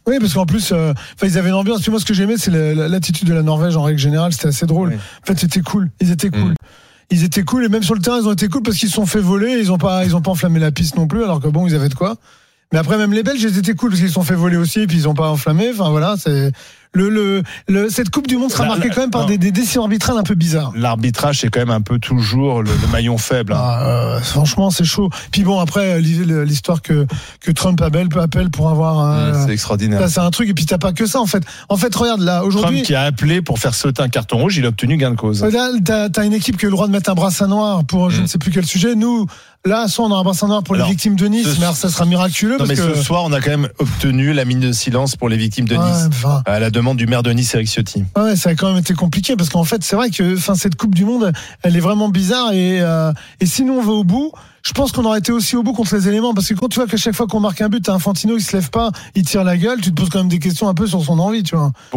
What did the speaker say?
Oui, parce qu'en plus, ils avaient une ambiance. Puis moi, ce que j'aimais, c'est l'attitude de la Norvège en règle générale. C'était assez drôle. Oui. En fait, c'était cool. Ils étaient cool. Ils étaient cool, et même sur le terrain, ils ont été cool parce qu'ils se sont fait voler. Ils ont pas enflammé la piste non plus, alors que bon, ils avaient de quoi. Mais après, même les Belges, ils étaient cool parce qu'ils se sont fait voler aussi, et puis ils ont pas enflammé. Enfin voilà, c'est cette Coupe du Monde sera marquée quand même par des décisions arbitrales un peu bizarres. L'arbitrage, c'est quand même un peu toujours le maillon faible. Franchement, c'est chaud. Puis bon, après, l'histoire que Trump appelle pour avoir c'est extraordinaire. Ça, c'est un truc, et puis t'as pas que ça, en fait. En fait, regarde, là, aujourd'hui. Trump qui a appelé pour faire sauter un carton rouge, il a obtenu gain de cause. Là, t'as une équipe qui a le droit de mettre un brassard noir pour je ne sais plus quel sujet. Nous, là, soit on a un brassard noir pour les victimes de Nice, mais alors, ça sera miraculeux. Non, parce mais que ce soir, on a quand même obtenu la minute de silence pour les victimes de Nice. À la demande du maire de Nice, Eric Ciotti. Ouais, ça a quand même été compliqué parce qu'en fait, c'est vrai que cette Coupe du Monde, elle est vraiment bizarre, et si nous on va au bout, je pense qu'on aurait été aussi au bout contre les éléments, parce que quand tu vois qu'à chaque fois qu'on marque un but, t'as Infantino, il se lève pas, il tire la gueule, tu te poses quand même des questions un peu sur son envie, tu vois.